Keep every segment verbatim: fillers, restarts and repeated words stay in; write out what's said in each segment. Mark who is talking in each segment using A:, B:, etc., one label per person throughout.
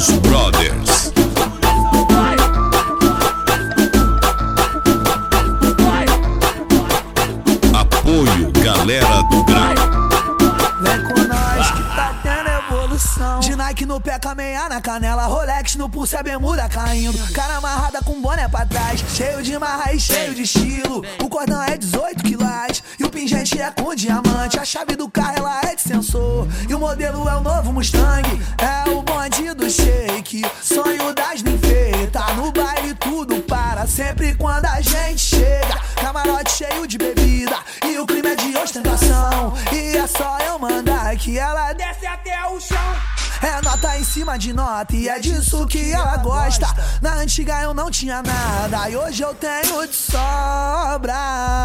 A: Os Brothers. Apoio Galera do Grau.
B: Vem com nós que tá tendo evolução. De Nike no pé, cameia na canela, Rolex no pulso, a bermuda caindo. Cara amarrada com boné pra trás, cheio de marra e cheio de estilo. O cordão é dezoito quilates e o pingente é com diamante. A chave do carro ela é de sensor e o modelo é o novo Mustang. É o bonde do shake, sonho das ninfeitas. Tá no baile tudo para sempre quando a gente chega. Camarote cheio de bebida e o clima é de ostentação. E é só eu mandar que ela desce até o chão. É nota em cima de nota e é disso que ela gosta. Na antiga eu não tinha nada e hoje eu tenho de sobra.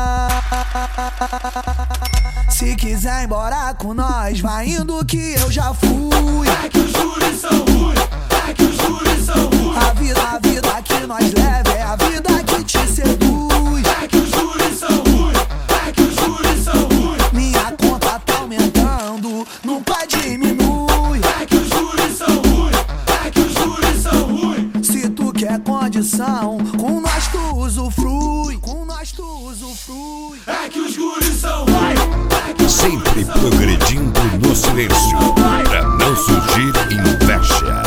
B: Se quiser ir embora com nós, vai indo que eu já fui.
C: É que os juros são ruins, é que os juros são ruins.
B: A vida, a vida que nós leva é a vida que te seduz.
C: É que os juros são ruins, é que os juros são ruins.
B: Minha conta tá aumentando, nunca diminui.
C: É que os juros são ruins, é que os juros são ruins.
B: Se tu quer condição, com nós tu usufrui. Com nós tu usufrui.
C: É que os juros são ruins.
A: Sempre progredindo no silêncio, pra não surgir inveja.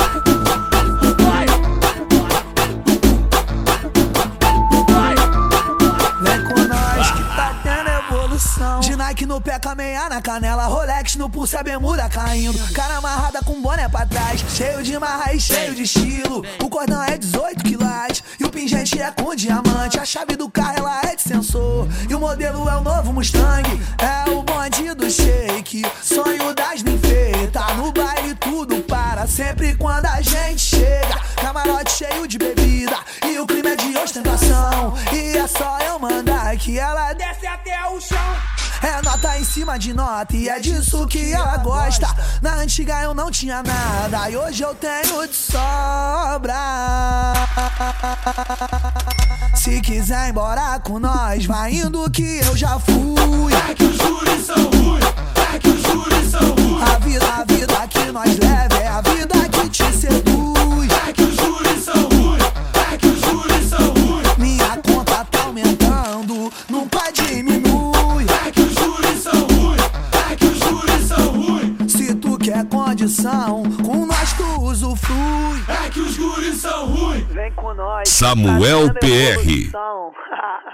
B: Vem com nós que tá tendo evolução. De Nike no pé, cameia na canela, Rolex no pulso, a bermuda caindo. Cara amarrada com boné pra trás, cheio de marra e cheio de estilo. O cordão é dezoito quilates e o pingente é com diamante. A chave do carro ela é de sensor e o modelo é o novo Mustang. É o bonde do shake, sonho das ninfeitas. Tá no baile tudo para sempre quando a gente chega. Camarote cheio de bebida e o clima é de ostentação. E é só eu mandar que ela desce até o chão. É nota em cima de nota e é disso que ela gosta. Na antiga eu não tinha nada e hoje eu tenho de sobra. Se quiser ir embora com nós, vai indo que eu já fui.
C: É que os juros são ruins, é que os juros são ruins.
B: A vida, a vida que nós leva é a vida que te seduz.
C: É que os juros são ruins, é que os juros são ruins.
B: Minha conta tá aumentando, nunca diminui.
C: É que os juros são ruins, é que os juros são ruins.
B: Se tu quer condição, com nós tu usufrui.
C: É que os juros são ruins.
B: Vem com nós.
A: Samuel
B: tá tendo
A: P R.
B: evolução.